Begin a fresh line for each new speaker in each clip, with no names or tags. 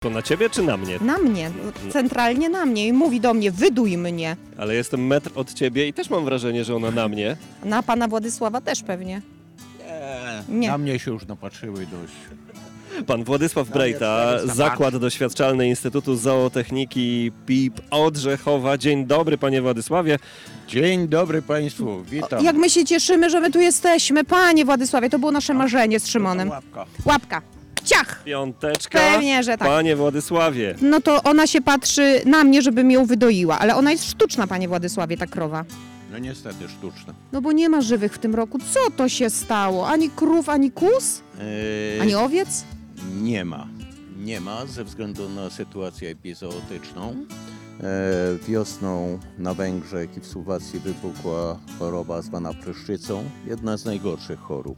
To na ciebie czy na mnie?
Na mnie, centralnie na mnie i mówi do mnie, wyduj mnie.
Ale jestem metr od ciebie i też mam wrażenie, że ona na mnie.
Na pana Władysława też pewnie. Nie.
Na mnie się już napatrzyły dość.
Pan Władysław Brejta, Zakład Doświadczalny Instytutu Zootechniki PIP Odrzechowa. Dzień dobry, panie Władysławie.
Dzień dobry państwu, witam.
Jak my się cieszymy, że my tu jesteśmy. Panie Władysławie, to było nasze marzenie z Szymonem.
Łapka.
Łapka. Ciach!
Piąteczka.
Pewnie, że tak.
Panie Władysławie.
No to ona się patrzy na mnie, żebym ją wydoiła, ale ona jest sztuczna, panie Władysławie, ta krowa.
No niestety sztuczne.
No bo nie ma żywych w tym roku. Co to się stało? Ani krów, ani kóz? Ani owiec?
Nie ma. Nie ma ze względu na sytuację epizootyczną. Wiosną na Węgrzech i w Słowacji wypukła choroba zwana pryszczycą. Jedna z najgorszych chorób.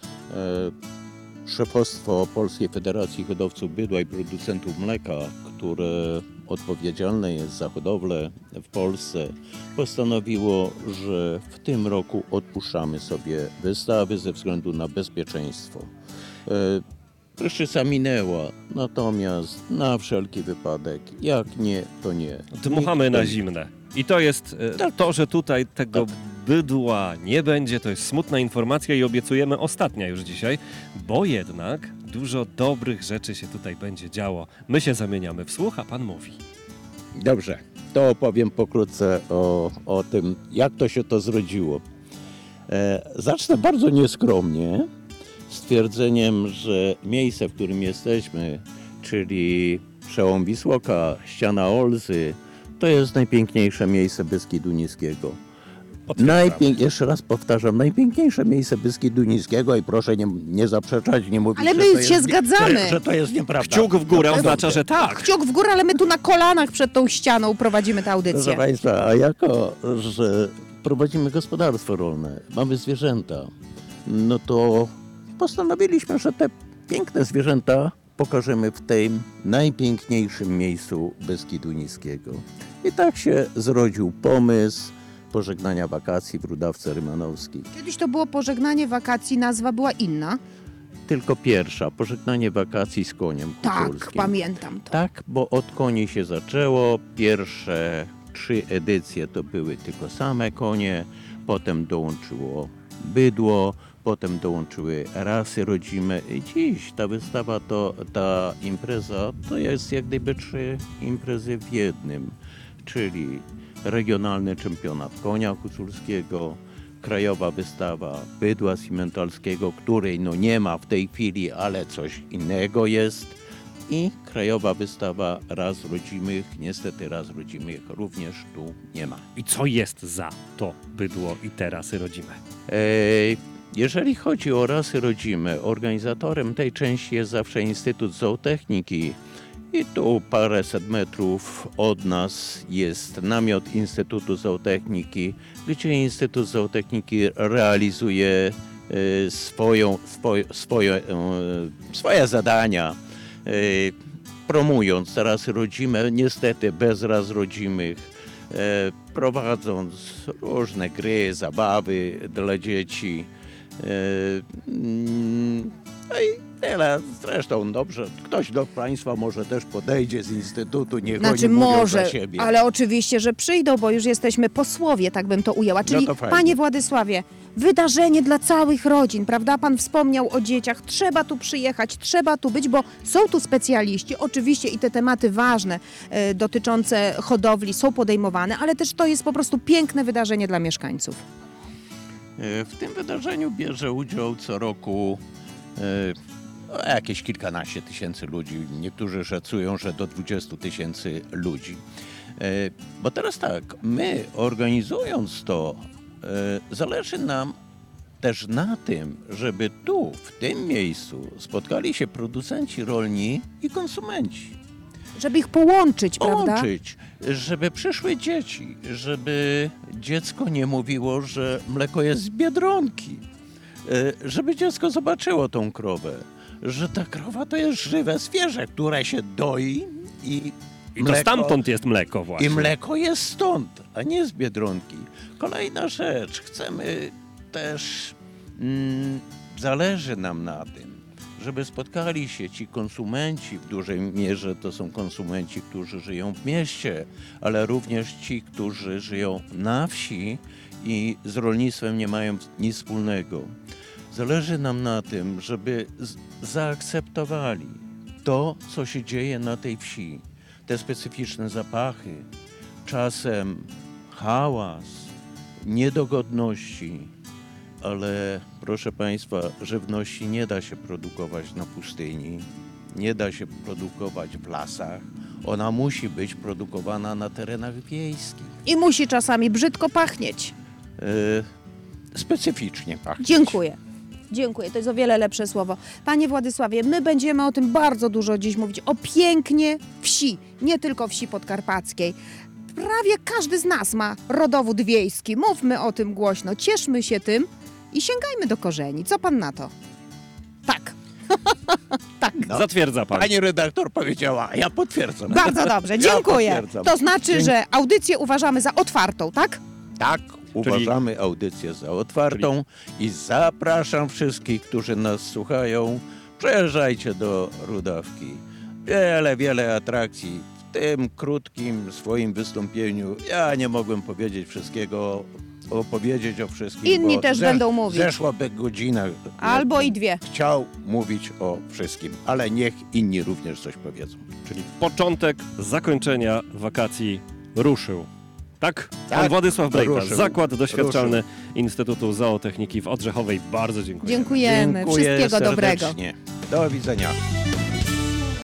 Szefostwo Polskiej Federacji Hodowców Bydła i Producentów Mleka, które odpowiedzialne jest za hodowlę w Polsce, postanowiło, że w tym roku odpuszczamy sobie wystawy ze względu na bezpieczeństwo. Pryszczyca minęła, natomiast na wszelki wypadek, jak nie, to nie.
Dmuchamy na zimne. I to jest to, że tutaj tego bydła nie będzie, to jest smutna informacja i obiecujemy ostatnia już dzisiaj, bo jednak dużo dobrych rzeczy się tutaj będzie działo. My się zamieniamy w słuch, a pan mówi.
Dobrze, to opowiem pokrótce o tym, jak to się to zrodziło. Zacznę bardzo nieskromnie stwierdzeniem, że miejsce, w którym jesteśmy, czyli przełom Wisłoka, ściana Olzy, to jest najpiękniejsze miejsce Beskidu Niskiego. Jeszcze raz powtarzam, najpiękniejsze miejsce Beskidu Niskiego i proszę nie zaprzeczać, nie mówić,
Ale my się zgadzamy.
Że to jest nieprawda.
Kciuk w górę oznacza, że tak.
Kciuk w górę, ale my tu na kolanach przed tą ścianą prowadzimy tę
Proszę
audycję.
Państwa, a jako, że prowadzimy gospodarstwo rolne, mamy zwierzęta, no to postanowiliśmy, że te piękne zwierzęta pokażemy w tym najpiękniejszym miejscu Beskidu Niskiego. I tak się zrodził pomysł pożegnania wakacji w Rudawce Rymanowskiej.
Kiedyś to było pożegnanie wakacji, nazwa była inna.
Tylko pierwsza, pożegnanie wakacji z koniem
Tak,
huculskim.
pamiętam to.
Tak, bo od koni się zaczęło. Pierwsze 3 edycje to były tylko same konie, potem dołączyło bydło, potem dołączyły rasy rodzime i dziś ta wystawa, ta impreza to jest jak gdyby 3 imprezy w jednym, czyli regionalny czempionat konia huculskiego, krajowa wystawa bydła simentalskiego, której nie ma w tej chwili, ale coś innego jest, i krajowa wystawa ras rodzimych. Niestety ras rodzimych również tu nie ma.
I co jest za to bydło i te rasy rodzime?
Jeżeli chodzi o rasy rodzime, organizatorem tej części jest zawsze Instytut Zootechniki i tu paręset metrów od nas jest namiot Instytutu Zootechniki, gdzie Instytut Zootechniki realizuje swoje zadania, promując rasy rodzime, niestety bez ras rodzimych, prowadząc różne gry, zabawy dla dzieci. No i tyle. Zresztą dobrze, ktoś do Państwa może też podejdzie z Instytutu, niech
Znaczy
oni mówią
może,
za siebie.
ale oczywiście, że przyjdą, bo już jesteśmy posłowie, tak bym to ujęła. Czyli,
to fajnie.
panie Władysławie, wydarzenie dla całych rodzin, prawda? Pan wspomniał o dzieciach, trzeba tu przyjechać, trzeba tu być, bo są tu specjaliści, oczywiście i te tematy ważne dotyczące hodowli są podejmowane, ale też to jest po prostu piękne wydarzenie dla mieszkańców.
W tym wydarzeniu bierze udział co roku jakieś kilkanaście tysięcy ludzi. Niektórzy szacują, że do 20 000 ludzi. Bo teraz tak, my organizując to, zależy nam też na tym, żeby tu, w tym miejscu spotkali się producenci rolni i konsumenci.
Żeby ich połączyć, prawda?
Połączyć, żeby przyszły dzieci, żeby dziecko nie mówiło, że mleko jest z Biedronki, żeby dziecko zobaczyło tą krowę, że ta krowa to jest żywe zwierzę, które się doi
I to stamtąd jest mleko właśnie.
I mleko jest stąd, a nie z Biedronki. Kolejna rzecz, chcemy też, zależy nam na tym, żeby spotkali się ci konsumenci, w dużej mierze to są konsumenci, którzy żyją w mieście, ale również ci, którzy żyją na wsi i z rolnictwem nie mają nic wspólnego. Zależy nam na tym, żeby zaakceptowali to, co się dzieje na tej wsi. Te specyficzne zapachy, czasem hałas, niedogodności, ale proszę Państwa, żywności nie da się produkować na pustyni, nie da się produkować w lasach. Ona musi być produkowana na terenach wiejskich.
I musi czasami brzydko pachnieć.
Specyficznie pachnie.
Dziękuję. Dziękuję, to jest o wiele lepsze słowo. Panie Władysławie, my będziemy o tym bardzo dużo dziś mówić, o pięknie wsi, nie tylko wsi podkarpackiej. Prawie każdy z nas ma rodowód wiejski. Mówmy o tym głośno, cieszmy się tym i sięgajmy do korzeni. Co pan na to? Tak. Tak.
No.
Zatwierdza pan.
Pani redaktor powiedziała, a ja potwierdzam.
Bardzo dobrze, dziękuję.
Ja potwierdzam.
To znaczy, że audycję uważamy za otwartą, tak?
Tak, uważamy audycję za otwartą i zapraszam wszystkich, którzy nas słuchają, przyjeżdżajcie do Rudawki. Wiele atrakcji. W tym krótkim swoim wystąpieniu ja nie mogłem powiedzieć wszystkiego, opowiedzieć o wszystkim.
Inni
bo
też będą mówić.
Zeszłaby godzina.
Albo i dwie.
Chciał mówić o wszystkim, ale niech inni również coś powiedzą.
Czyli początek zakończenia wakacji ruszył. Tak? Pan
Tak,
Władysław Brejta,
ruszył.
Zakład Doświadczalny Instytutu Zootechniki w Odrzechowej. Bardzo dziękuję.
Dziękujemy. Wszystkiego dobrego.
serdecznie. Do widzenia.